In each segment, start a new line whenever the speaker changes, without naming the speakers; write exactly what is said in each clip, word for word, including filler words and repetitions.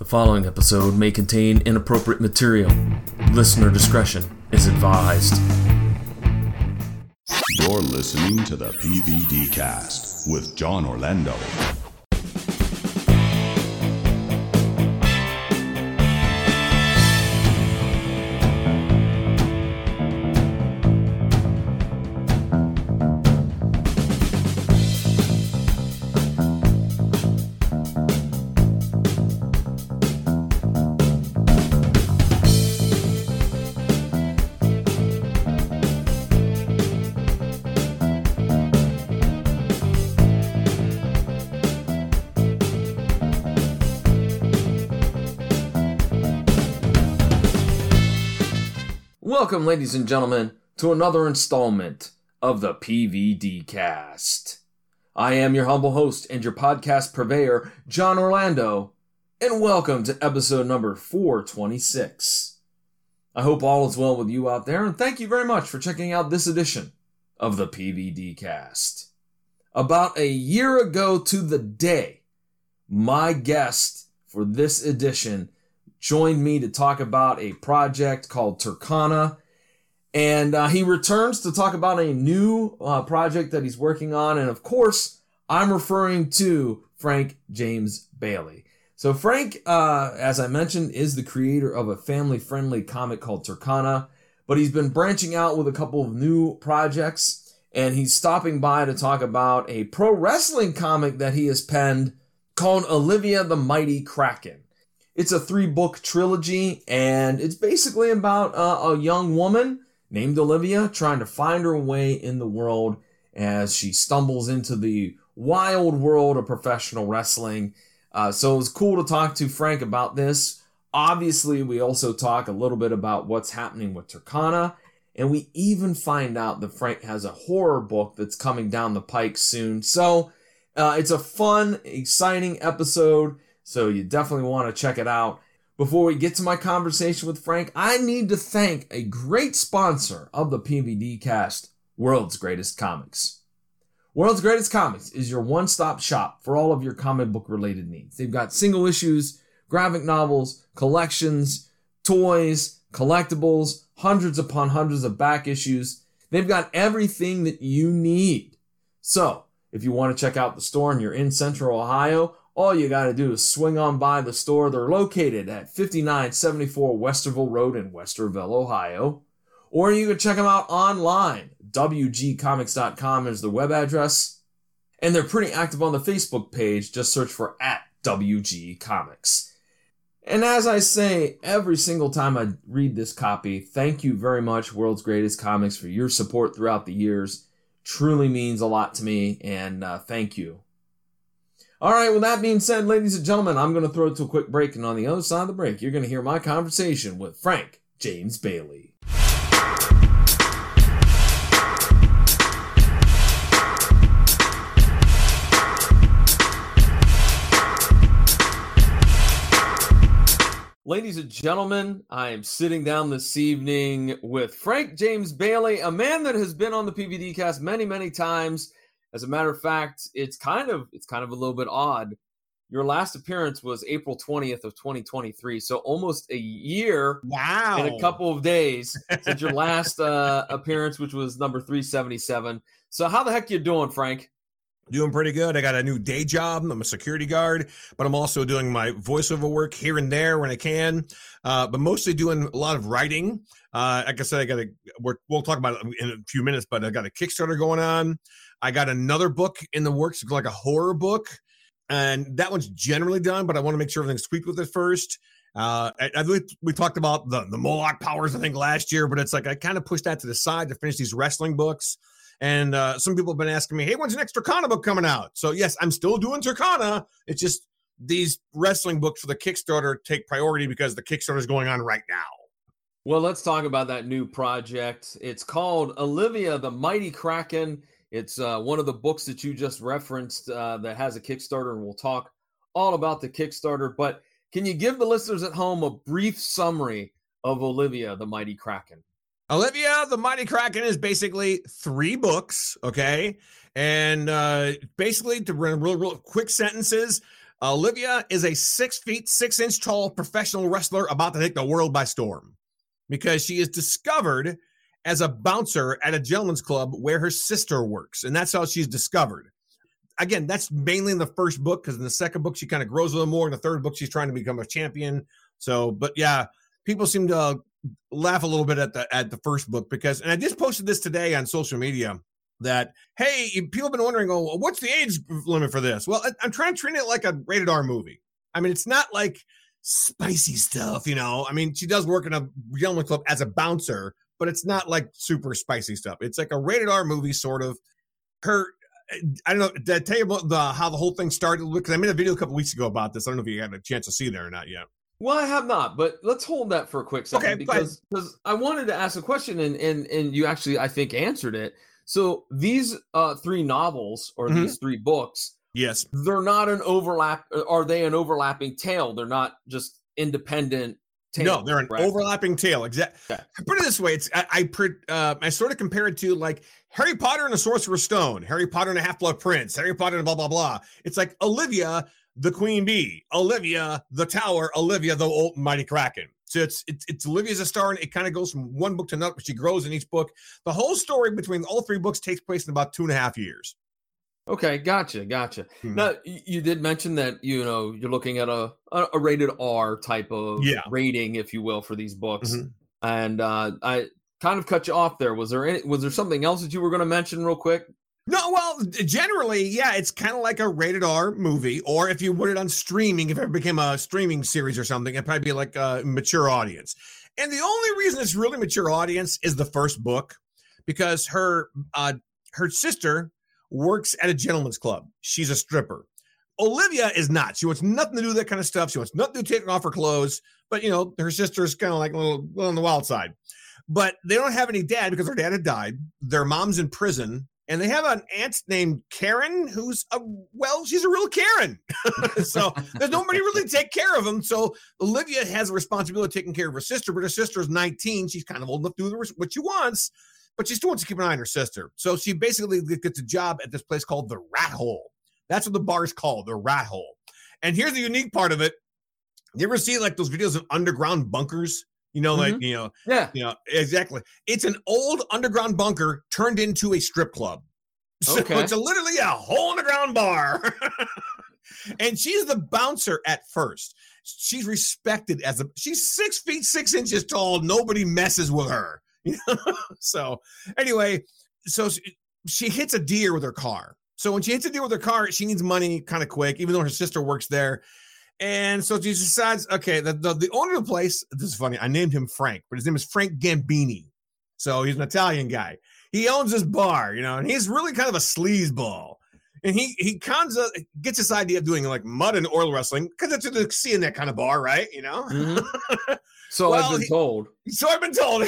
The following episode may contain inappropriate material. Listener discretion is advised.
You're listening to the P V D Cast with John Orlando.
Welcome, ladies and gentlemen, to another installment of the P V D Cast. I am your humble host and your podcast purveyor, John Orlando, and welcome to episode number four twenty-six. I hope all is well with you out there, and thank you very much for checking out this edition of the P V D Cast. About a year ago to the day, my guest for this edition joined me to talk about a project called Turkana, and uh, he returns to talk about a new uh, project that he's working on, and of course, I'm referring to Frank James Bailey. So Frank, uh, as I mentioned, is the creator of a family-friendly comic called Turkana, but he's been branching out with a couple of new projects, and he's stopping by to talk about a pro wrestling comic that he has penned called Olivia the Mighty Kraken. It's a three-book trilogy, and it's basically about uh, a young woman named Olivia trying to find her way in the world as she stumbles into the wild world of professional wrestling. Uh, so it was cool to talk to Frank about this. Obviously, we also talk a little bit about what's happening with Turkana, and we even find out that Frank has a horror book that's coming down the pike soon. So uh, it's a fun, exciting episode. So you definitely want to check it out. Before we get to my conversation with Frank, I need to thank a great sponsor of the P V D Cast, World's Greatest Comics. World's Greatest Comics is your one-stop shop for all of your comic book related needs. They've got single issues, graphic novels, collections, toys, collectibles, hundreds upon hundreds of back issues. They've got everything that you need. So if you want to check out the store and you're in Central Ohio, all you got to do is swing on by the store. They're located at fifty-nine seventy-four Westerville Road in Westerville, Ohio. Or you can check them out online. W G comics dot com is the web address. And they're pretty active on the Facebook page. Just search for at W G Comics. And as I say every single time I read this copy, thank you very much, World's Greatest Comics, for your support throughout the years. Truly means a lot to me, and uh, thank you. All right, with that being said, ladies and gentlemen, I'm going to throw it to a quick break, and on the other side of the break, you're going to hear my conversation with Frank James Bailey. Ladies and gentlemen, I am sitting down this evening with Frank James Bailey, a man that has been on the P V D Cast many, many times. As a matter of fact, it's kind of it's kind of a little bit odd. Your last appearance was April twentieth of twenty twenty-three, so almost a year
wow.
and a couple of days since your last uh, appearance, which was number three seventy-seven. So how the heck you doing, Frank?
Doing pretty good. I got a new day job. I'm a security guard, but I'm also doing my voiceover work here and there when I can, uh, but mostly doing a lot of writing. Uh, like I said, I got a, we're, we'll talk about it in a few minutes, but I got a Kickstarter going on. I got another book in the works, like a horror book, and that one's generally done, but I want to make sure everything's tweaked with it first. Uh, I, I we, we talked about the, the Moloch powers, I think, last year, but it's like I kind of pushed that to the side to finish these wrestling books. And uh, some people have been asking me, hey, when's the next Turkana book coming out? So, yes, I'm still doing Turkana. It's just these wrestling books for the Kickstarter take priority because the Kickstarter is going on right now.
Well, let's talk about that new project. It's called Olivia the Mighty Kraken. It's uh, one of the books that you just referenced uh, that has a Kickstarter, and we'll talk all about the Kickstarter. But can you give the listeners at home a brief summary of Olivia the Mighty Kraken?
Olivia the Mighty Kraken is basically three books, okay? And uh, basically, to run real, real quick sentences, Olivia is a six feet, six inch tall professional wrestler about to take the world by storm because she is discovered as a bouncer at a gentleman's club where her sister works. And that's how she's discovered. Again, that's mainly in the first book because in the second book, she kind of grows a little more. In the third book, she's trying to become a champion. So, but yeah, people seem to laugh a little bit at the at the first book because, and I just posted this today on social media that, hey, people have been wondering, oh, what's the age limit for this? Well, I, I'm trying to treat it like a rated R movie. I mean, it's not like spicy stuff, you know. I mean, she does work in a gentleman club as a bouncer, but it's not like super spicy stuff. It's like a rated R movie, sort of. Her, I don't know, did I tell you about the how the whole thing started? Because I made a video a couple weeks ago about this. I don't know if you had a chance to see there or not yet.
Well, I have not, but let's hold that for a quick second
Okay,
because because I wanted to ask a question and and and you actually I think answered it. So these uh, three novels or
Mhm.
these three books,
Yes.
they're not an overlap. Are they an overlapping tale? They're not just independent tales.
No, they're an
correct?
overlapping tale. Exactly.
Okay.
Put it this way: it's I I, pre- uh, I sort of compare it to like Harry Potter and the Sorcerer's Stone, Harry Potter and the Half-Blood Prince, Harry Potter and blah blah blah. It's like Olivia, the Queen Bee, Olivia, the Tower, Olivia, the Old Mighty Kraken. So it's it's, it's Olivia's a star, and it kind of goes from one book to another, but she grows in each book. The whole story between all three books takes place in about two and a half years.
Okay, gotcha, gotcha.
Hmm.
Now y- you did mention that you know you're looking at a a, a rated R type of
Yeah.
rating, if you will, for these books,
Mhm.
and uh, I kind of cut you off there. Was there any? Was there something else that you were going to mention real quick?
No, well, generally, yeah, it's kind of like a rated R movie, or if you put it on streaming, if it ever became a streaming series or something, it'd probably be like a mature audience. And the only reason it's really mature audience is the first book, because her uh, her sister works at a gentleman's club. She's a stripper. Olivia is not. She wants nothing to do with that kind of stuff. She wants nothing to do with taking off her clothes. But, you know, her sister's kind of like a little, little on the wild side. But they don't have any dad because her dad had died. Their mom's in prison. And they have an aunt named Karen, who's a, well, she's a real Karen. So there's nobody really to take care of them. So Olivia has a responsibility of taking care of her sister, but her sister is nineteen. She's kind of old enough to do what she wants, but she still wants to keep an eye on her sister. So she basically gets a job at this place called the Rat Hole. That's what the bar is called, the Rat Hole. And here's the unique part of it. You ever see like those videos of underground bunkers? You know, like, you know,
Yeah.
you know, exactly. It's an old underground bunker turned into a strip club. So
Okay.
it's a, literally a whole underground bar. And she's the bouncer at first. She's respected as a, she's six feet, six inches tall. Nobody messes with her. You know? So anyway, so she, she hits a deer with her car. So when she hits a deer with her car, she needs money kind of quick, even though her sister works there. And so she decides, okay, the, the, the owner of the place, this is funny, I named him Frank, but his name is Frank Gambini. So he's an Italian guy. He owns this bar, you know, and he's really kind of a sleazeball. And he he comes up, gets this idea of doing like mud and oil wrestling, because that's what you see in that kind of bar, right? You know?
Mhm. So
Well,
I've been
he-
told.
So I've been told.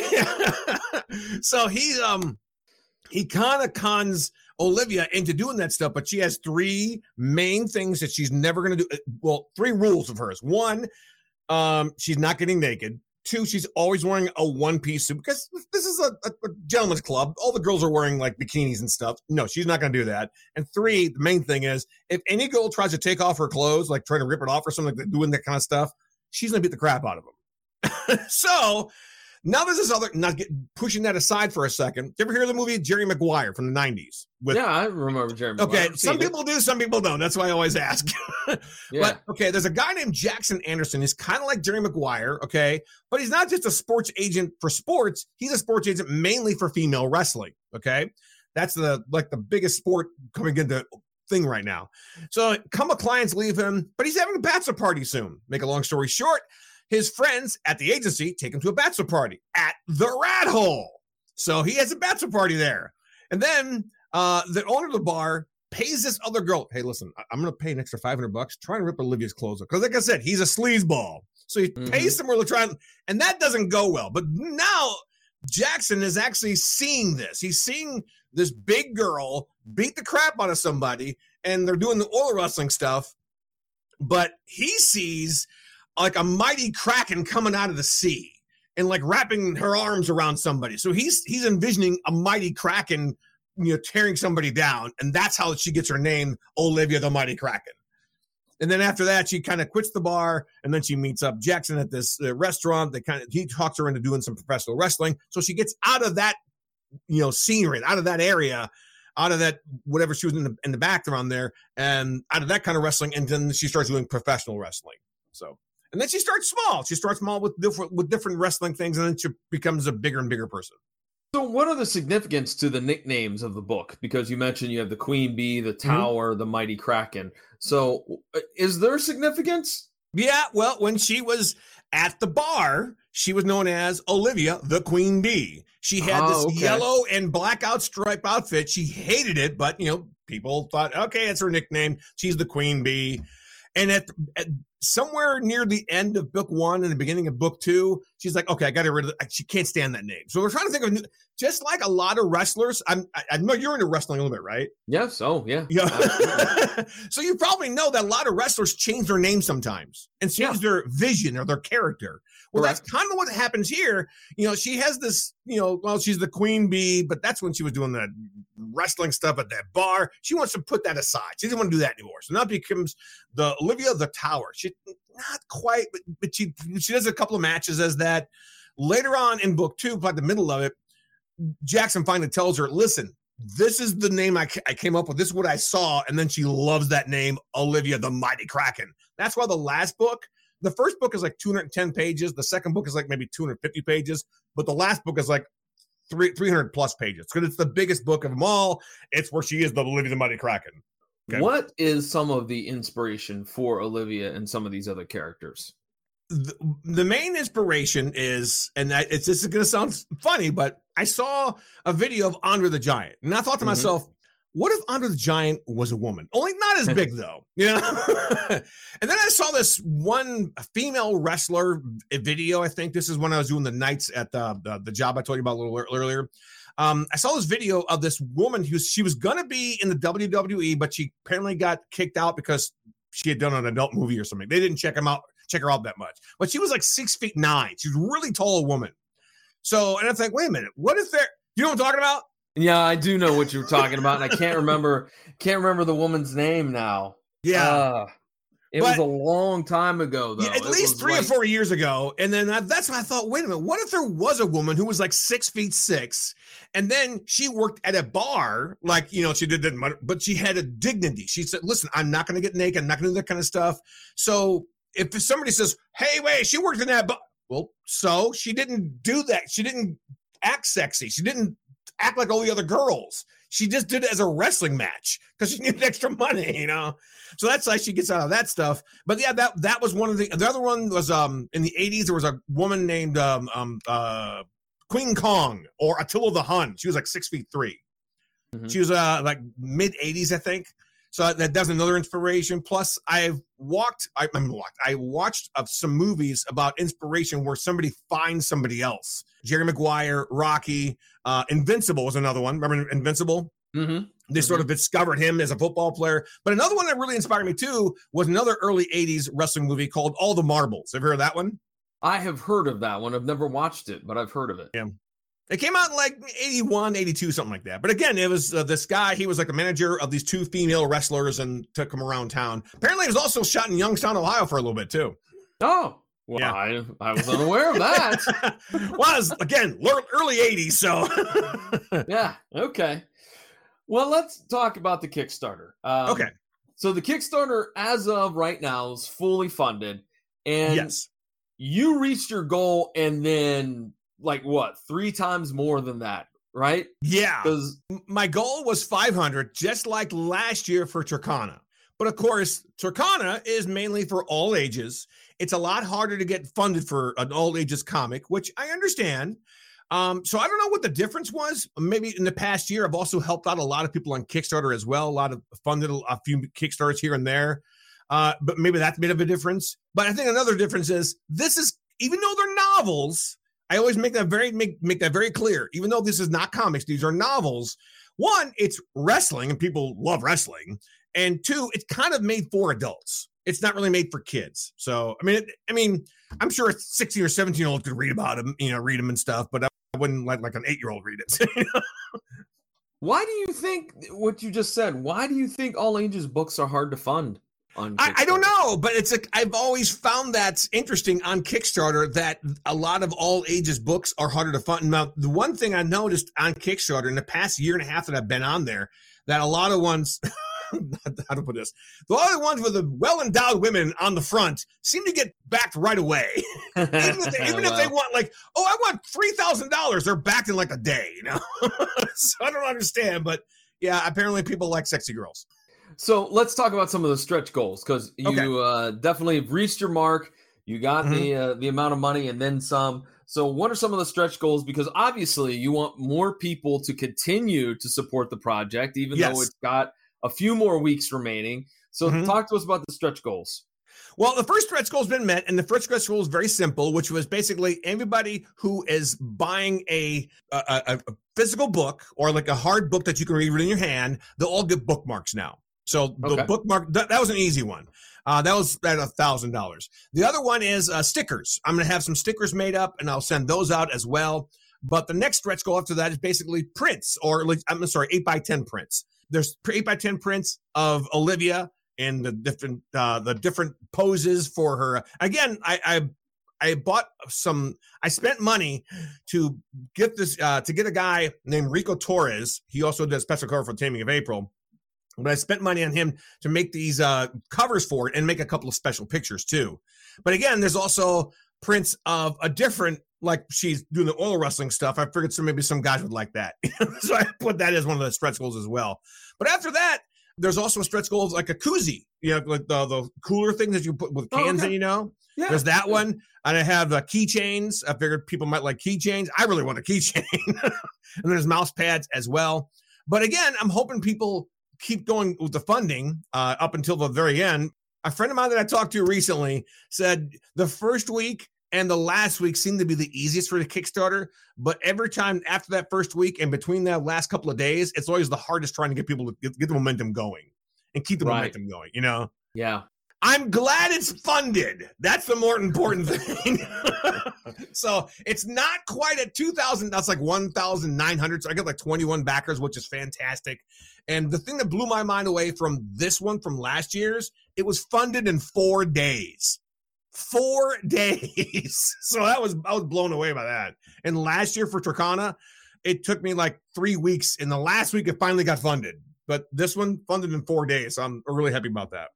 So he um he kind of cons Olivia into doing that stuff, but she has three main things that she's never going to do. Well, three rules of hers. One, um, she's not getting naked. Two, she's always wearing a one-piece suit because this is a, a, a gentleman's club. All the girls are wearing like bikinis and stuff. No, she's not going to do that. And three, the main thing is if any girl tries to take off her clothes, like trying to rip it off or something, like that, doing that kind of stuff, she's going to beat the crap out of them. So now there's this other, not get, pushing that aside for a second. Did you ever hear of the movie Jerry Maguire from the nineties? With,
Yeah, I remember Jeremy.
Okay,
I've
some
seen it.
people do, some people don't. That's why I always ask.
Yeah.
But okay, there's a guy named Jackson Anderson. He's kind of like Jerry Maguire, okay? But he's not just a sports agent for sports. He's a sports agent mainly for female wrestling, okay? That's the like the biggest sport coming into thing right now. So a couple of clients leave him, but he's having a bachelor party soon. Make a long story short, his friends at the agency take him to a bachelor party at the Rat Hole. So he has a bachelor party there. And then uh, the owner of the bar pays this other girl, hey, listen, I- I'm going to pay an extra five hundred bucks, try and rip Olivia's clothes off. Because like I said, he's a sleazeball. So he
Mhm.
pays somewhere to try, and, and that doesn't go well. But now Jackson is actually seeing this. He's seeing this big girl beat the crap out of somebody, and they're doing the oil wrestling stuff. But he sees like a mighty kraken coming out of the sea and like wrapping her arms around somebody. So he's he's envisioning a mighty kraken, you know, tearing somebody down, and that's how she gets her name, Olivia the Mighty Kraken. And then after that, she kind of quits the bar, and then she meets up Jackson at this uh, restaurant. They kind of he talks her into doing some professional wrestling. So she gets out of that, you know, scenery, out of that area, out of that whatever she was in the in the background there, and out of that kind of wrestling, and then she starts doing professional wrestling. So, and then she starts small. She starts small with different with different wrestling things, and then she becomes a bigger and bigger person.
So what are the significance to the nicknames of the book? Because you mentioned you have the Queen Bee, the Tower, mm-hmm. the Mighty Kraken. So is there significance?
Yeah, well, when she was at the bar, she was known as Olivia, the Queen Bee. She had oh, this okay. yellow and blackout stripe outfit. She hated it, but, you know, people thought, okay, it's her nickname. She's the Queen Bee. And at, at somewhere near the end of book one and the beginning of book two, she's like, okay, I got to get rid of it. She can't stand that name. So we're trying to think of, just like a lot of wrestlers, I'm, I, I know you're into wrestling a little bit, right?
Yes. Oh, yeah.
Yeah. So you probably know that a lot of wrestlers change their name sometimes and change yeah. their vision or their character. Well, Correct. That's kind of what happens here. You know, she has this, you know, well, she's the Queen Bee, but that's when she was doing that wrestling stuff at that bar. She wants to put that aside. She doesn't want to do that anymore. So now it becomes the Olivia the Tower. She not quite, but, but she she does a couple of matches as that. Later on in book two, like the middle of it, Jackson finally tells her, listen, this is the name I, I came up with. This is what I saw. And then she loves that name, Olivia the Mighty Kraken. That's why the last book, the first book is like two hundred ten pages. The second book is like maybe two hundred fifty pages. But the last book is like three, three hundred plus pages. Because it's the biggest book of them all. It's where she is the Olivia the Mighty Kraken.
Okay. What is some of the inspiration for Olivia and some of these other characters?
The, the main inspiration is, and I, it's this is going to sound funny, but I saw a video of Andre the Giant, and I thought to mm-hmm. myself, what if Andre the Giant was a woman? Only not as big though, you know. And then I saw this one female wrestler video. I think this is when I was doing the nights at the the, the job I told you about a little earlier. Um, I saw this video of this woman who she was going to be in the W W E, but she apparently got kicked out because she had done an adult movie or something. They didn't check him out. check her out that much, but she was like six feet nine. She's a really tall woman. So, and I think, wait a minute, what is there? You know what I'm talking about?
Yeah, I do know what you're talking about, and I can't remember, can't remember the woman's name now.
Yeah.
Uh, it but, was a long time ago, though.
Yeah, at
it
least three like, or four years ago. And then I, that's when I thought, wait a minute, what if there was a woman who was like six feet six, and then she worked at a bar, like, you know, she did, but she had a dignity. She said, listen, I'm not going to get naked. I'm not going to do that kind of stuff. So if somebody says, hey, wait, she worked in that bar. Well, so she didn't do that. She didn't act sexy. She didn't act like all the other girls. She just did it as a wrestling match because she needed extra money, you know? So that's how she gets out of that stuff. But yeah, that that was one of the, the other one was um in the eighties, there was a woman named um, um uh Queen Kong or Attila the Hun. She was like six feet three. Mm-hmm. She was uh like mid eighties, I think. So that that's another inspiration. Plus, I've walked, I, I mean, walked, I watched uh, some movies about inspiration where somebody finds somebody else. Jerry Maguire, Rocky, uh, Invincible was another one. Remember Invincible?
Mm-hmm.
They
mm-hmm.
sort of discovered him as a football player. But another one that really inspired me too was another early eighties wrestling movie called All the Marbles. Have you heard of that one?
I have heard of that one. I've never watched it, but I've heard of it.
Yeah. It came out in like eighty-one, eighty-two, something like that. But again, it was uh, this guy. He was like the manager of these two female wrestlers and took them around town. Apparently, it was also shot in Youngstown, Ohio for a little bit, too.
Oh, well, yeah. I, I was unaware of that.
Was, again, early eighties, so.
Yeah, okay. Well, let's talk about the Kickstarter. Um,
okay.
So the Kickstarter, as of right now, is fully funded. And
yes.
You reached your goal and then... like what, three times more than that, right?
Yeah.
Because
my goal was five hundred, just like last year for Turkana. But of course, Turkana is mainly for all ages. It's a lot harder to get funded for an all ages comic, which I understand. Um, so I don't know what the difference was. Maybe in the past year, I've also helped out a lot of people on Kickstarter as well. A lot of funded a few Kickstarters here and there. Uh, but maybe that's made a bit of a difference. But I think another difference is this is, even though they're novels, I always make that very make, make that very clear. Even though this is not comics, these are novels. One, it's wrestling, and people love wrestling. And two, it's kind of made for adults. It's not really made for kids. So, I mean, it, I mean, I'm sure a sixteen or seventeen year old could read about them, you know, read them and stuff. But I wouldn't let like an eight year old read it. You know?
Why do you think what you just said? Why do you think all ages books are hard to fund? on
I, I don't
Kickstarter?
know, but it's a, I've always found that interesting on Kickstarter that a lot of all ages books are harder to fund. Now, the one thing I noticed on Kickstarter in the past year and a half that I've been on there, that a lot of ones, how to put this, a lot of the ones with the well-endowed women on the front seem to get backed right away. even if, they, even well. if they want like, oh, I want three thousand dollars, they're backed in like a day, you know? So I don't understand, but yeah, apparently people like sexy girls.
So let's talk about some of the stretch goals, because you
Okay.
uh, definitely have reached your mark. You got
Mhm.
the uh, the amount of money and then some. So what are some of the stretch goals? Because obviously you want more people to continue to support the project, even
Yes.
though it's got a few more weeks remaining. So
Mhm.
talk to us about the stretch goals.
Well, the first stretch goal has been met, and the first stretch goal is very simple, which was basically everybody who is buying a, a, a, a physical book or like a hard book that you can read in your hand, they'll all get bookmarks now. So the
Okay.
bookmark, that, that was an easy one. Uh, that was at a thousand dollars. The other one is uh, stickers. I'm going to have some stickers made up, and I'll send those out as well. But the next stretch goal after that is basically prints, or like, I'm sorry, eight by ten prints. There's eight by ten prints of Olivia and the different uh, the different poses for her. Again, I, I I bought some. I spent money to get this uh, to get a guy named Rico Torres. He also does special cover for Taming of April. But I spent money on him to make these uh, covers for it and make a couple of special pictures too. But again, there's also prints of a different, like she's doing the oil wrestling stuff. I figured some maybe some guys would like that. So I put that as one of the stretch goals as well. But after that, there's also stretch goals like a koozie, you know, like the, the cooler things that you put with cans
Oh, okay.
in, you know.
Yeah.
There's that one. And I have uh, keychains. I figured people might like keychains. I really want a keychain. And there's mouse pads as well. But again, I'm hoping people keep going with the funding uh, up until the very end. A friend of mine that I talked to recently said the first week and the last week seemed to be the easiest for the Kickstarter, but every time after that first week and between that last couple of days, it's always the hardest trying to get people to get, get the momentum going and keep the
Right.
momentum going, you know?
Yeah.
I'm glad it's funded. That's the more important thing. So it's not quite at two thousand. That's like one thousand nine hundred. So I got like twenty-one backers, which is fantastic. And the thing that blew my mind away from this one from last year's, it was funded in four days. Four days. So that was, I was blown away by that. And last year for Turkana, it took me like three weeks. In the last week, it finally got funded. But this one funded in four days. So I'm really happy about that.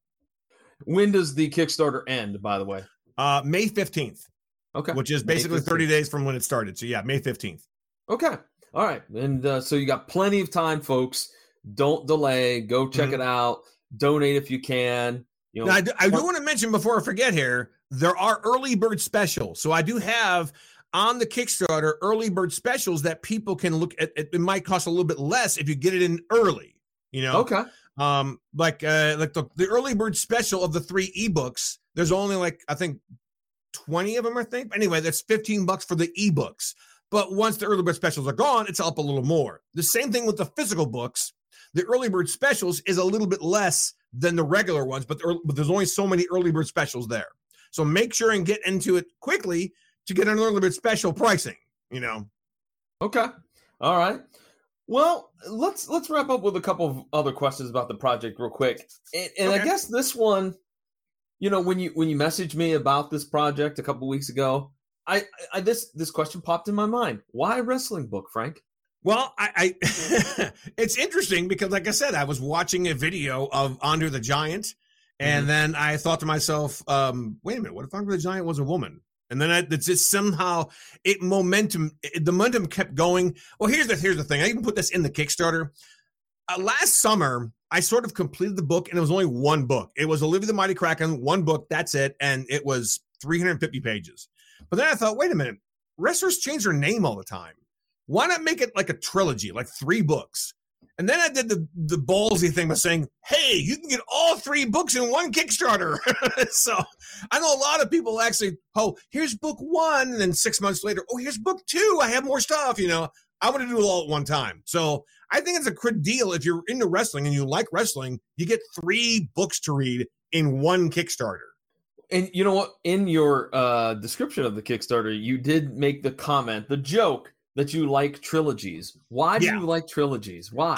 When does the Kickstarter end, by the way?
Uh, May fifteenth.
Okay.
Which is
May
basically
fifteenth.
thirty days from when it started. So yeah, May fifteenth.
Okay. All right. And uh, so you got plenty of time, folks. Don't delay. Go check
Mhm.
it out. Donate if you can. You know,
Now, I do, I do want to mention before I forget here, there are early bird specials. So I do have on the Kickstarter early bird specials that people can look at. It, it might cost a little bit less if you get it in early, you know?
Okay.
Um, like uh, like the, the early bird special of the three ebooks, there's only like, I think, twenty of them, I think. Anyway, that's fifteen bucks for the ebooks. But once the early bird specials are gone, it's up a little more. The same thing with the physical books. The early bird specials is a little bit less than the regular ones, but, the, but there's only so many early bird specials there. So make sure and get into it quickly to get an early bird special pricing, you know.
Okay. All right. Well, let's let's wrap up with a couple of other questions about the project real quick. And, and I
Okay.
guess this one, you know, when you when you messaged me about this project a couple weeks ago, I, I this this question popped in my mind. Why a wrestling book, Frank?
Well, I, I it's interesting because, like I said, I was watching a video of Andre the Giant, and
Mhm.
then I thought to myself, um, "Wait a minute, what if Andre the Giant was a woman?" And then I, it's just somehow it momentum, it, the momentum kept going. Well, here's the here's the thing. I even put this in the Kickstarter. Uh, last summer, I sort of completed the book, and it was only one book. It was Olivia the Mighty Kraken, one book. That's it, and it was three hundred fifty pages. But then I thought, wait a minute, wrestlers change their name all the time. Why not make it like a trilogy, like three books? And then I did the, the ballsy thing by saying, hey, you can get all three books in one Kickstarter. So I know a lot of people actually, oh, here's book one. And then six months later, oh, here's book two. I have more stuff, you know. I want to do it all at one time. So I think it's a good deal. If you're into wrestling and you like wrestling, you get three books to read in one Kickstarter.
And you know what? In your uh, description of the Kickstarter, you did make the comment, the joke that you like trilogies. Why do
Yeah.
you like trilogies? Why?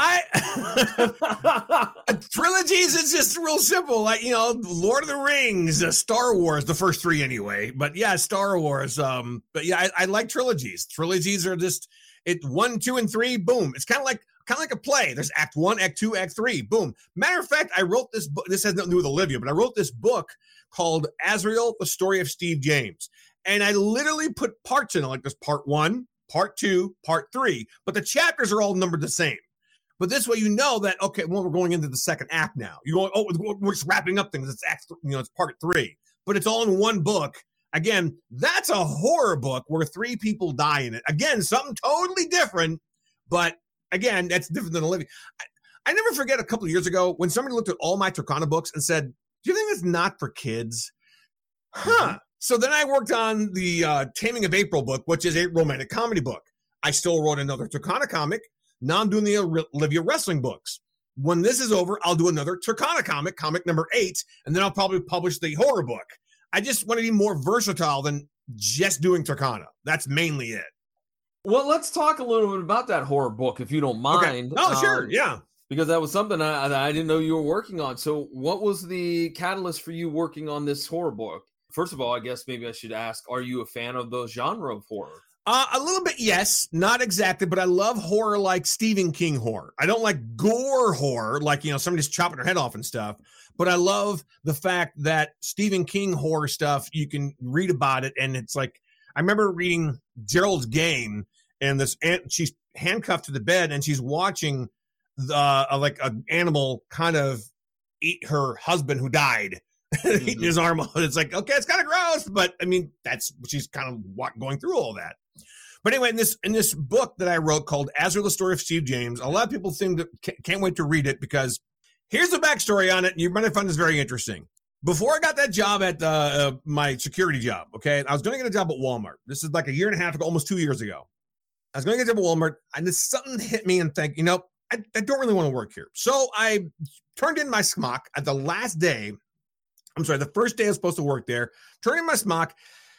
I trilogies is just real simple. Like, you know, Lord of the Rings, uh, Star Wars, the first three anyway. But yeah, Star Wars. Um, but yeah, I, I like trilogies. Trilogies are just it one, two, and three. Boom. It's kind of like kind of like a play. There's Act One, Act Two, Act Three. Boom. Matter of fact, I wrote this book. This has nothing to do with Olivia, but I wrote this book called Azrael: The Story of Steve James, and I literally put parts in it. Like there's part one, part two, part three, but the chapters are all numbered the same. But this way, you know that, okay, well, we're going into the second act now. You're going, oh, we're just wrapping up things. It's act, you know, it's part three, but it's all in one book. Again, that's a horror book where three people die in it. Again, something totally different, but again, that's different than Olivia. I, I never forget a couple of years ago when somebody looked at all my Turkana books and said, do you think it's not for kids? Huh. Mm-hmm. So then I worked on the uh, Taming of April book, which is a romantic comedy book. I still wrote another Turkana comic. Now I'm doing the Olivia wrestling books. When this is over, I'll do another Turkana comic, comic number eight, and then I'll probably publish the horror book. I just want to be more versatile than just doing Turkana. That's mainly it.
Well, let's talk a little bit about that horror book, if you don't mind.
Okay. Oh, sure. Um, yeah.
Because that was something I, I didn't know you were working on. So what was the catalyst for you working on this horror book? First of all, I guess maybe I should ask, are you a fan of the genre of horror?
Uh, a little bit, yes. Not exactly, but I love horror like Stephen King horror. I don't like gore horror, like, you know, somebody's chopping their head off and stuff. But I love the fact that Stephen King horror stuff, you can read about it, and it's like, I remember reading Gerald's Game, and this aunt, she's handcuffed to the bed, and she's watching the uh, like an animal kind of eat her husband who died. Mm-hmm. Eating his arm out. It's like, okay, it's kind of gross, but I mean, that's she's kind of going through all that. But anyway, in this in this book that I wrote called Azrael: The Story of Steve James, a lot of people think that can't wait to read it because here's the backstory on it, and you're going to find this very interesting. Before I got that job at uh, uh, my security job, okay, I was going to get a job at Walmart. This is like a year and a half ago, almost two years ago. I was going to get a job at Walmart, and this something hit me and think, you know, I, I don't really want to work here. So I turned in my smock at the last day. I'm sorry, the first day I was supposed to work there, turned in my smock,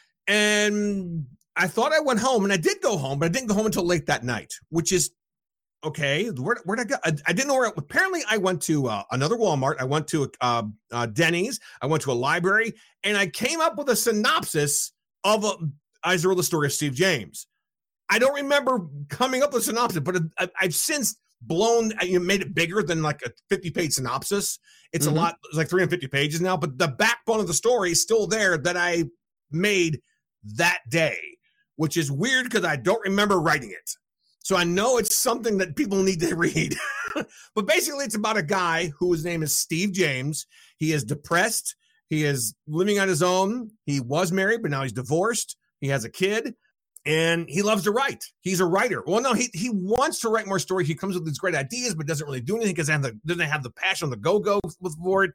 and I thought I went home, and I did go home, but I didn't go home until late that night, which is, okay, where, where'd I go? I, I didn't know where, apparently I went to uh, another Walmart, I went to uh, uh, Denny's, I went to a library, and I came up with a synopsis of uh, Azrael: The Story of Steve James. I don't remember coming up with a synopsis, but I, I've since blown, you know, made it bigger than like a fifty-page synopsis. It's mm-hmm. a lot, it's like three hundred fifty pages now, but the backbone of the story is still there that I made that day, which is weird because I don't remember writing it. So I know it's something that people need to read. But basically, it's about a guy whose name is Steve James. He is depressed. He is living on his own. He was married, but now he's divorced. He has a kid. And he loves to write. He's a writer. Well, no, he he wants to write more stories. He comes with these great ideas, but doesn't really do anything because he doesn't have the passion, the go-go with for it.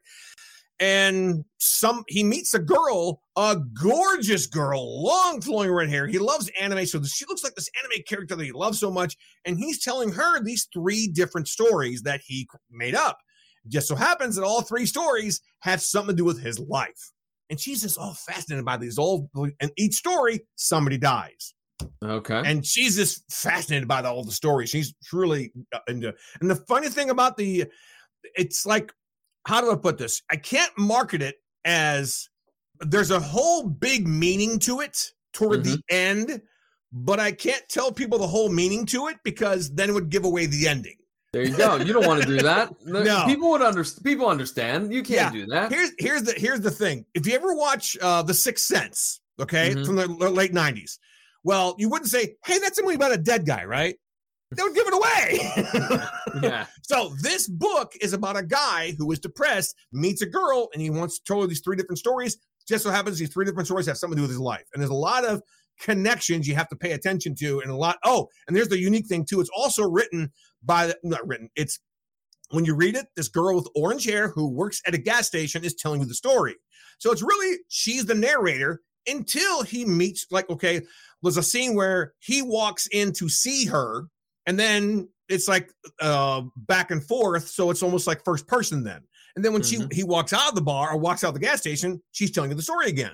And some he meets a girl, a gorgeous girl, long flowing red hair. He loves anime, so she looks like this anime character that he loves so much. And he's telling her these three different stories that he made up. It just so happens that all three stories have something to do with his life. And she's just all fascinated by these old, and each story, somebody dies.
Okay.
And she's just fascinated by the, all the stories. She's truly into. And the funny thing about the, it's like, how do I put this? I can't market it as there's a whole big meaning to it toward mm-hmm. the end, but I can't tell people the whole meaning to it because then it would give away the ending.
There you go. You don't want to do that.
No.
People would understand. People understand. You can't yeah. do that.
Here's here's the here's the thing. If you ever watch uh, The Sixth Sense, okay, mm-hmm. from the late nineties, well, you wouldn't say, "Hey, that's a movie about a dead guy," right? They would give it away.
Yeah.
So this book is about a guy who is depressed, meets a girl, and he wants to tell her these three different stories. Just so happens these three different stories have something to do with his life, and there's a lot of connections you have to pay attention to, and a lot. Oh, and there's the unique thing too. It's also written by the, not written. It's when you read it, this girl with orange hair who works at a gas station is telling you the story. So it's really she's the narrator until he meets. Like, okay, there's a scene where he walks in to see her, and then it's like uh, back and forth. So it's almost like first person then. And then when mm-hmm. she he walks out of the bar or walks out of the gas station, she's telling you the story again.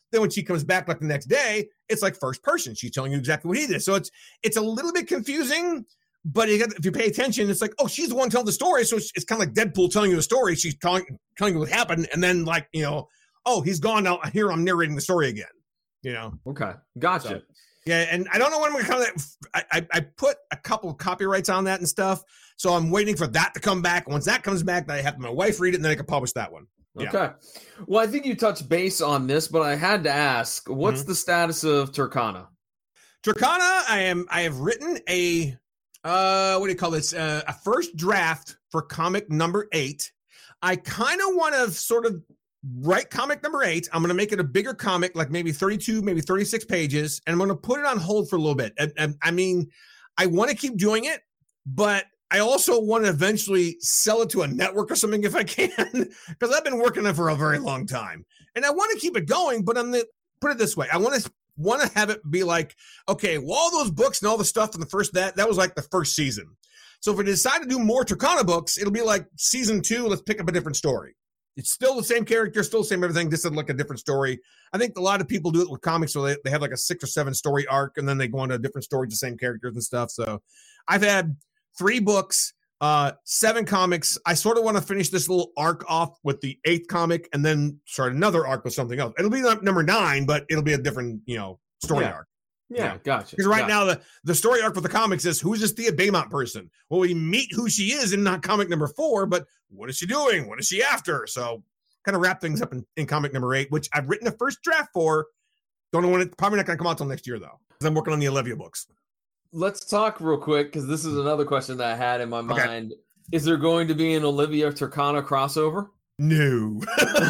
Then when she comes back like the next day, it's like first person. She's telling you exactly what he did. So it's it's a little bit confusing, but you got, if you pay attention, it's like, oh, she's the one telling the story. So it's, it's kind of like Deadpool telling you the story. She's telling, telling you what happened. And then like, you know, oh, he's gone now. Here I'm narrating the story again, you know?
Okay. Gotcha.
So, yeah. And I don't know when we're coming. I, I, I put a couple of copyrights on that and stuff. So I'm waiting for that to come back. Once that comes back, then I have my wife read it and then I can publish that one. Yeah.
Okay. Well, I think you touched base on this, but I had to ask, what's mm-hmm. the status of Turkana?
Turkana, I am, I have written a, uh, what do you call this? Uh, a first draft for comic number eight. I kind of want to sort of write comic number eight. I'm going to make it a bigger comic, like maybe thirty-two, maybe thirty-six pages. And I'm going to put it on hold for a little bit. I, I, I mean, I want to keep doing it, but I also want to eventually sell it to a network or something if I can, because I've been working on it for a very long time. And I want to keep it going, but I'm the, put it this way. I want to want to have it be like, okay, well, all those books and all the stuff in the first, that, that was like the first season. So if I decide to do more Turkana books, it'll be like season two, let's pick up a different story. It's still the same character, still the same everything, just like a different story. I think a lot of people do it with comics, so they, they have like a six or seven story arc, and then they go on to a different story, the same characters and stuff. So I've had three books, uh, seven comics. I sort of want to finish this little arc off with the eighth comic and then start another arc with something else. It'll be number nine, but it'll be a different, you know, story
yeah.
arc.
Yeah, yeah. Gotcha.
Because right
gotcha.
now, the, the story arc for the comics is, who's this Thea Beaumont person? Well, we meet who she is in not comic number four, but what is she doing? What is she after? So kind of wrap things up in, in comic number eight, which I've written the first draft for. Don't know when it's probably not going to come out till next year, though, because I'm working on the Olivia books.
Let's talk real quick, because this is another question that I had in my
Okay.
mind. Is there going to be an Olivia Turkana crossover?
No.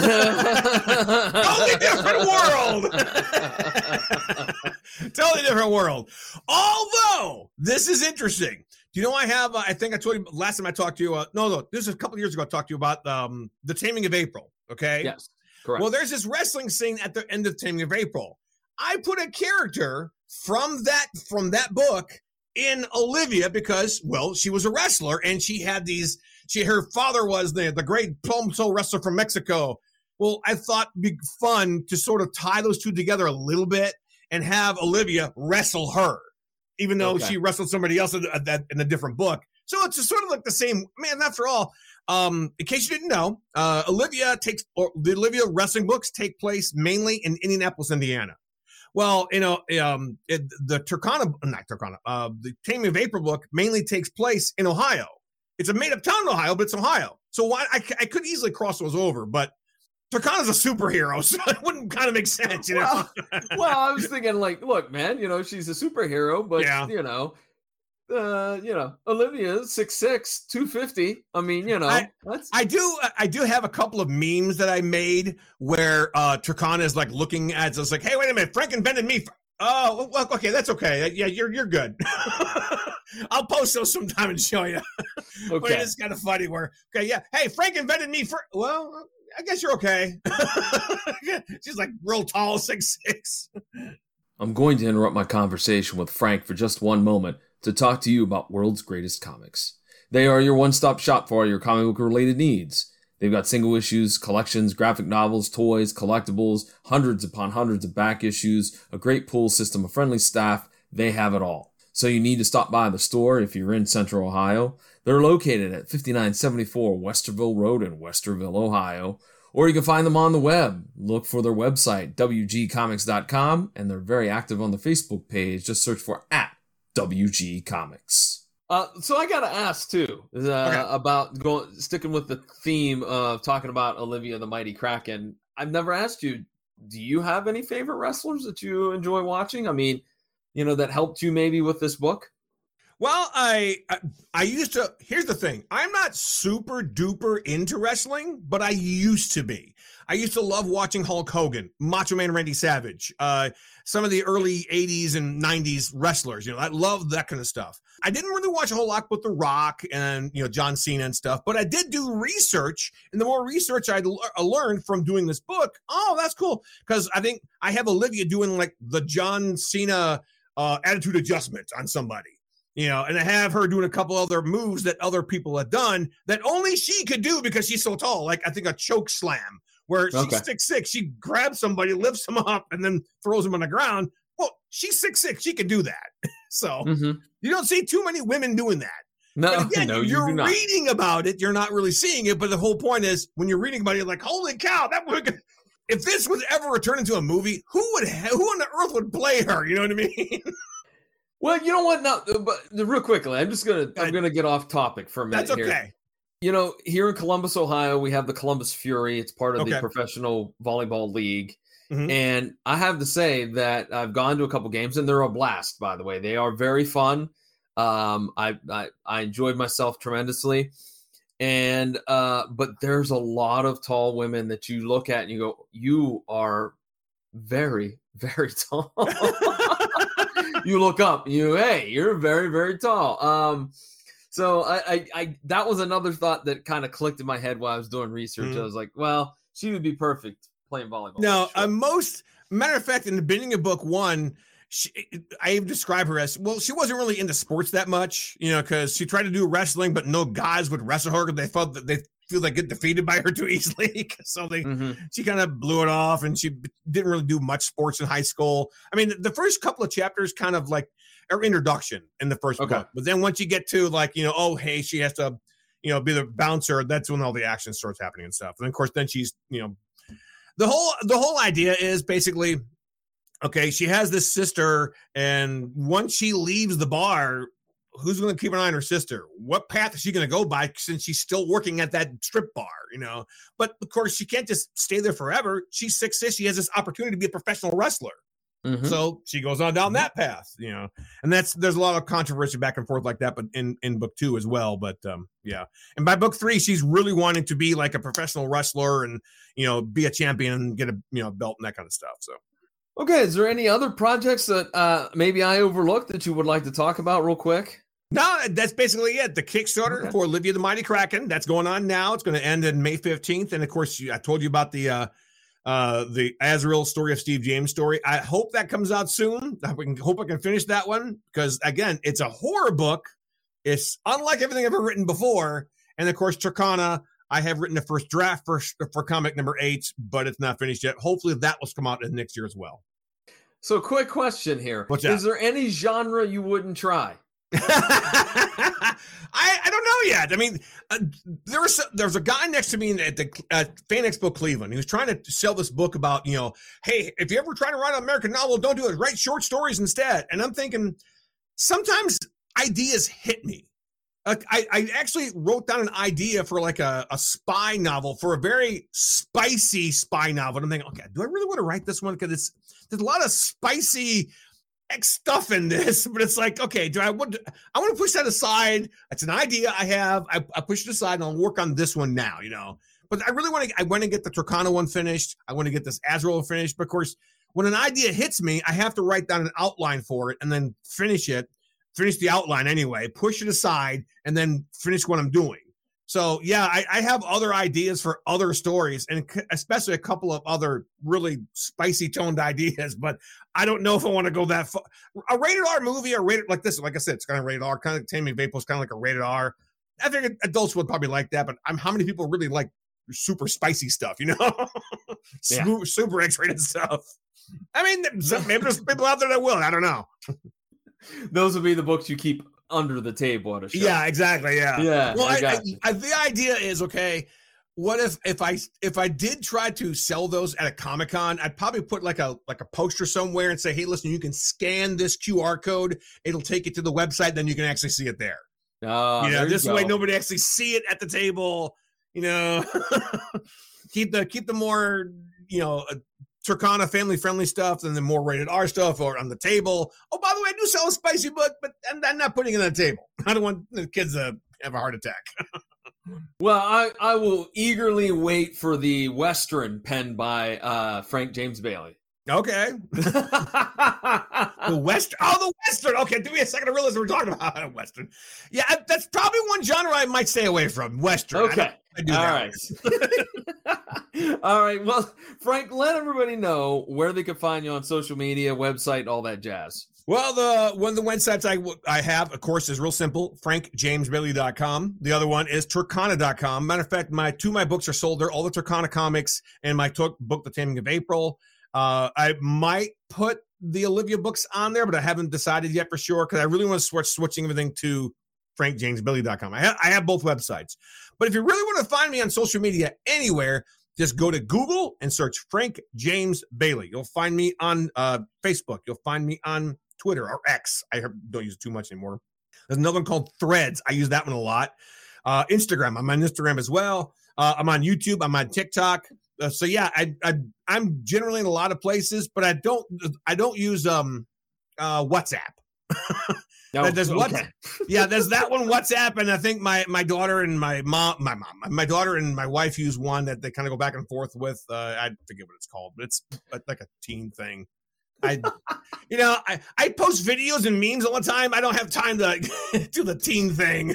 Totally different world. Totally different world. Although, this is interesting. Do you know I have, uh, I think I told you last time I talked to you, uh, no, no, this is a couple of years ago I talked to you about um, The Taming of April, okay?
Yes, correct.
Well, there's this wrestling scene at the end of Taming of April. I put a character from that from that book in Olivia because, well, she was a wrestler and she had these, she her father was the, the great plum toe wrestler from Mexico. Well, I thought it'd be fun to sort of tie those two together a little bit and have Olivia wrestle her, even though okay. she wrestled somebody else in a, in a different book. So it's just sort of like the same, man, after all. Um, in case you didn't know, uh, Olivia takes, or the Olivia wrestling books take place mainly in Indianapolis, Indiana. Well, you know, um, it, the Turkana, not Turkana, uh, the Taming of April book mainly takes place in Ohio. It's a made-up town in Ohio, but it's Ohio. So why I, I could easily cross those over, but Turkana's a superhero, so it wouldn't kind of make sense, you know?
Well, well, I was thinking, like, look, man, you know, she's a superhero, but, yeah. you know, uh, you know, Olivia, six six, two fifty. I mean, you know,
I,
that's...
I do I do have a couple of memes that I made where uh, Turkana is like looking at, so it's like, hey, wait a minute, Frank invented me. Oh, well, okay, that's okay. Yeah, you're you're good. I'll post those sometime and show you. Okay. But it's kind of funny where, okay, yeah, hey, Frank invented me for, well, I guess you're okay. She's like real tall, six six.
I'm going to interrupt my conversation with Frank for just one moment to talk to you about World's Greatest Comics. They are your one-stop shop for all your comic book-related needs. They've got single issues, collections, graphic novels, toys, collectibles, hundreds upon hundreds of back issues, a great pool system, a friendly staff. They have it all. So you need to stop by the store if you're in Central Ohio. They're located at fifty-nine seventy-four Westerville Road in Westerville, Ohio. Or you can find them on the web. Look for their website, w g comics dot com, and they're very active on the Facebook page. Just search for at W G Comics. Uh, so I got to ask, too, uh, okay. about going sticking with the theme of talking about Olivia the Mighty Kraken. I've never asked you, do you have any favorite wrestlers that you enjoy watching? I mean, you know, that helped you maybe with this book?
Well, I, I I used to, here's the thing. I'm not super duper into wrestling, but I used to be. I used to love watching Hulk Hogan, Macho Man Randy Savage, uh, some of the early eighties and nineties wrestlers. You know, I loved that kind of stuff. I didn't really watch a whole lot with The Rock and, you know, John Cena and stuff, but I did do research. And the more research I learned from doing this book, oh, that's cool. Because I think I have Olivia doing like the John Cena uh, attitude adjustment on somebody. You know, and I have her doing a couple other moves that other people have done that only she could do because she's so tall. Like, I think a choke slam where she's
Okay.
six six. She grabs somebody, lifts them up, and then throws them on the ground. Well, she's six six. She can do that. So
Mm-hmm.
you don't see too many women doing that.
No,
But again,
no, you
you're
do not.
reading about it. You're not really seeing it. But the whole point is, when you're reading about it, you're like, holy cow, that would. If this was ever returned into a movie, who would ha- who on the earth would play her? You know what I mean?
Well, you know what? Now, but real quickly, I'm just gonna I'm
Good.
gonna get off topic for a minute.
That's
here.
okay.
You know, here in Columbus, Ohio, we have the Columbus Fury. It's part of the
Okay.
Professional Volleyball League.
Mhm.
And I have to say that I've gone to a couple games, and they're a blast, by the way. They are very fun. Um, I, I I enjoyed myself tremendously. And uh, but there's a lot of tall women that you look at and you go, you are very, very tall. You look up, you hey, you're very, very tall. Um, so I, I, I that was another thought that kind of clicked in my head while I was doing research.
Mhm.
I was like, well, she would be perfect playing volleyball.
No,
Sure.
uh, most matter of fact, in the beginning of book one, she, I describe her as well. She wasn't really into sports that much, you know, because she tried to do wrestling, but no guys would wrestle her because they felt that they feel they get defeated by her too easily. So they,
Mhm.
she kind of blew it off, and she didn't really do much sports in high school. I mean, the first couple of chapters kind of like her introduction in the first
Okay.
book, but then once you get to like, you know, oh hey, she has to, you know, be the bouncer. That's when all the action starts happening and stuff. And of course, then she's, you know, the whole the whole idea is basically, okay, she has this sister, and once she leaves the bar, who's going to keep an eye on her sister? What path is she going to go by since she's still working at that strip bar, you know? But of course, she can't just stay there forever. She's six six. She has this opportunity to be a professional wrestler.
Mhm.
So she goes on down that path, you know, and that's there's a lot of controversy back and forth like that, but in, in book two as well. But um, yeah. And by book three, she's really wanting to be like a professional wrestler and, you know, be a champion and get a, you know, belt and that kind of stuff. So
Okay, is there any other projects that uh, maybe I overlooked that you would like to talk about real quick?
no, that's basically it. The Kickstarter
Okay.
for Olivia the Mighty Kraken, that's going on now. It's going to end in May fifteenth. And of course, I told you about the, uh, uh, the Azrael story of Steve James story. I hope that comes out soon. I can, hope I can finish that one because again, it's a horror book. It's unlike everything I've ever written before. And of course, Turkana, I have written the first draft for, for comic number eight, but it's not finished yet. Hopefully that will come out in next year as well.
So, quick question here:
What's
Is
that?
there any genre you wouldn't try?
I, I don't know yet. I mean, uh, there was there was a guy next to me at the at Fan Expo Cleveland. He was trying to sell this book about, you know, hey, if you ever try to write an American novel, don't do it. Write short stories instead. And I'm thinking, sometimes ideas hit me. Like I, I actually wrote down an idea for like a, a spy novel, for a very spicy spy novel. And I'm thinking, okay, do I really want to write this one? Because it's there's a lot of spicy X stuff in this, but it's like, okay, do I want to, I want to push that aside. It's an idea I have. I, I push it aside and I'll work on this one now, you know. But I really want to I want to get the Turkana one finished. I want to get this Azrael finished. But of course, when an idea hits me, I have to write down an outline for it and then finish it, finish the outline anyway, push it aside, and then finish what I'm doing. So yeah, I, I have other ideas for other stories, and c- especially a couple of other really spicy toned ideas. But I don't know if I want to go that far. A rated R movie, or rated like this, like I said, it's kind of rated R. Kind of Tammy Vapor is kind of like a rated R. I think adults would probably like that, but I'm how many people really like super spicy stuff? You know,
Yeah.
super, super X-rated stuff. I mean, some- maybe there's people out there that will. I don't know.
Those would be the books you keep under the table at a show.
Yeah, exactly. Yeah.
Yeah,
Well,
I
I,
got
I,
you.
I, the idea is, okay, what if if I if I did try to sell those at a Comic-Con, I'd probably put like a like a poster somewhere and say, hey, listen, you can scan this Q R code. It'll take you to the website. Then you can actually see it there.
Ah,
you know,
there
this
you
way
go.
nobody actually see it at the table. You know, keep the keep the more, you know, uh, Turkana family friendly stuff than the more rated R stuff or on the table. Oh, by the way, I do sell a spicy book, but I'm, I'm not putting it on the table. I don't want the kids to have a heart attack.
Well, I, I will eagerly wait for the Western penned by uh, Frank James Bailey.
Okay. The Western. Oh, the Western. Okay, give me a second to realize we're talking about a Western. Yeah, I- that's probably one genre I might stay away from. Western. I
Okay.
don't- I do
All
that.
right. All right. Well, Frank, let everybody know where they can find you on social media, website, all that jazz.
Well, the one of the websites I, I have, of course, is real simple, frank james bailey dot com. The other one is turkana dot com. Matter of fact, my two of my books are sold there, all the Turkana comics and my t- book, The Taming of April. Uh, I might put the Olivia books on there, but I haven't decided yet for sure because I really want to switch switching everything to frank james bailey dot com. I, ha- I have both websites. But if you really want to find me on social media anywhere, just go to Google and search Frank James Bailey. You'll find me on uh, Facebook. You'll find me on Twitter or X. I don't use it too much anymore. There's another one called Threads. I use that one a lot. Uh, Instagram. I'm on Instagram as well. Uh, I'm on YouTube. I'm on TikTok. Uh, so yeah, I, I I'm generally in a lot of places, but I don't I don't use um uh, WhatsApp.
No,
there's
okay.
what, yeah, there's that one WhatsApp, and I think my my daughter and my mom, my mom, my daughter and my wife use one that they kind of go back and forth with. Uh, I forget what it's called, but it's like a teen thing. I, you know, I, I post videos and memes all the time. I don't have time to do the teen thing.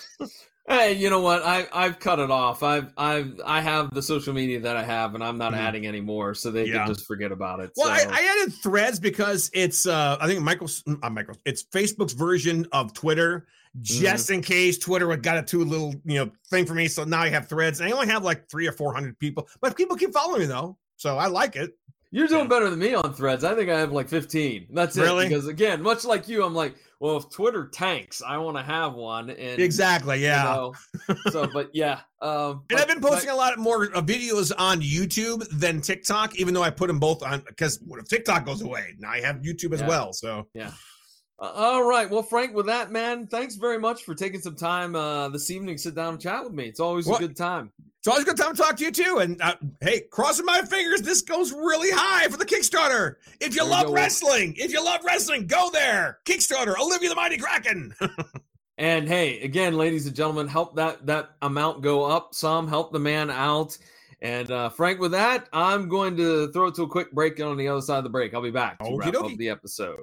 Hey, you know what? I I've cut it off. I've I've I have the social media that I have, and I'm not mm-hmm. adding anymore, so they yeah. can just forget about it.
Well,
so.
I, I added Threads because it's uh I think Michael, uh, Michael, it's Facebook's version of Twitter, just mm-hmm. in case Twitter got a too little you know thing for me. So now I have Threads, and I only have like three or four hundred people, but people keep following me though, so I like it.
You're doing better than me on Threads. I think I have like fifteen. That's it.
Really?
Because again, much like you, I'm like, well, if Twitter tanks, I want to have one. And
exactly, yeah.
You know, so, but yeah. Um,
and
but,
I've been posting
but,
a lot more uh, videos on YouTube than TikTok, even though I put them both on. Because what if TikTok goes away? Now I have YouTube as
yeah.
well. So
yeah. Uh, all right. Well, Frank, with that, man, thanks very much for taking some time uh, this evening to sit down and chat with me. It's always well, a good time.
It's always a good time to talk to you, too. And, uh, hey, crossing my fingers, this goes really high for the Kickstarter. If you there love you wrestling, if you love wrestling, go there. Kickstarter, Olivia the Mighty Kraken.
And, hey, again, ladies and gentlemen, help that, that amount go up some. Help the man out. And, uh, Frank, with that, I'm going to throw it to a quick break on the other side of the break. I'll be back to Okey wrap dokey. up the episode.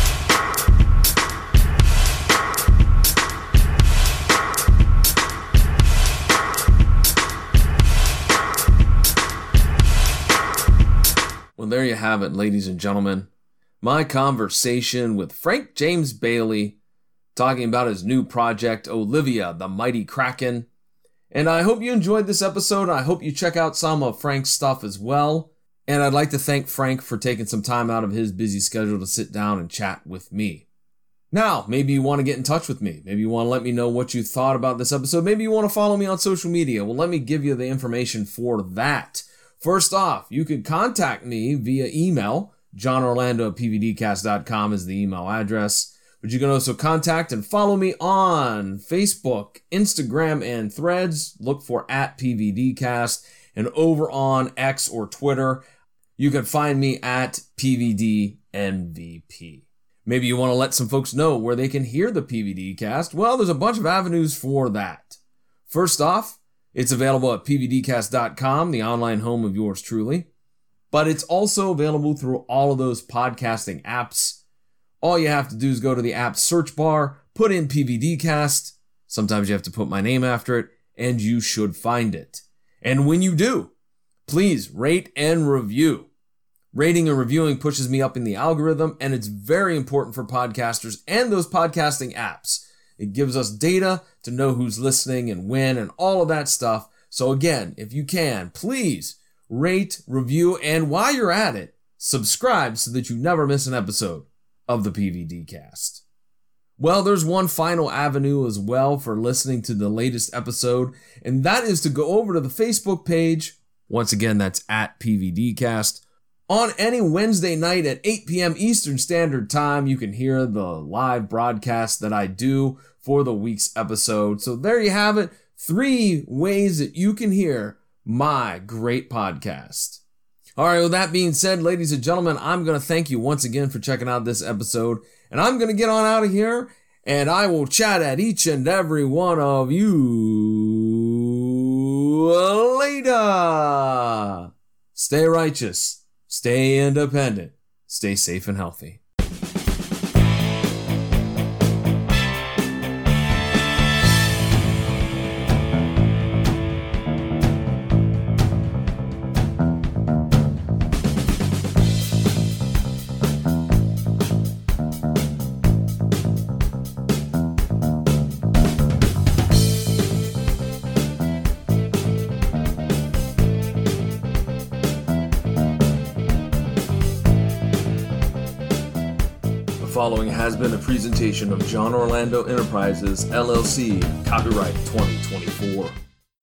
Well, there you have it, ladies and gentlemen. My conversation with Frank James Bailey, talking about his new project, Olivia the Mighty Kraken. And I hope you enjoyed this episode. I hope you check out some of Frank's stuff as well. And I'd like to thank Frank for taking some time out of his busy schedule to sit down and chat with me. Now, maybe you want to get in touch with me. Maybe you want to let me know what you thought about this episode. Maybe you want to follow me on social media. Well, let me give you the information for that. First off, you can contact me via email. john orlando at p v d cast dot com is the email address. But you can also contact and follow me on Facebook, Instagram, and Threads. Look for at P V D cast. And over on X or Twitter, you can find me at P V D N V P. Maybe you want to let some folks know where they can hear the P V D cast. Well, there's a bunch of avenues for that. First off, it's available at p v d cast dot com, the online home of yours truly. But it's also available through all of those podcasting apps. All you have to do is go to the app search bar, put in P V D cast. Sometimes you have to put my name after it, and you should find it. And when you do, please rate and review. Rating and reviewing pushes me up in the algorithm, and it's very important for podcasters and those podcasting apps. It gives us data to know who's listening and when and all of that stuff. So again, if you can, please rate, review, and while you're at it, subscribe so that you never miss an episode of the P V D cast. Well, there's one final avenue as well for listening to the latest episode, and that is to go over to the Facebook page. Once again, that's at P V D cast. On any Wednesday night at eight p.m. Eastern Standard Time, you can hear the live broadcast that I do for the week's episode. So there you have it. Three ways that you can hear my great podcast. All right, with that being said, ladies and gentlemen, I'm going to thank you once again for checking out this episode. And I'm going to get on out of here, and I will chat at each and every one of you later. Stay righteous. Stay independent. Stay safe and healthy. following has been a presentation of John Orlando Enterprises, L L C, copyright twenty twenty-four.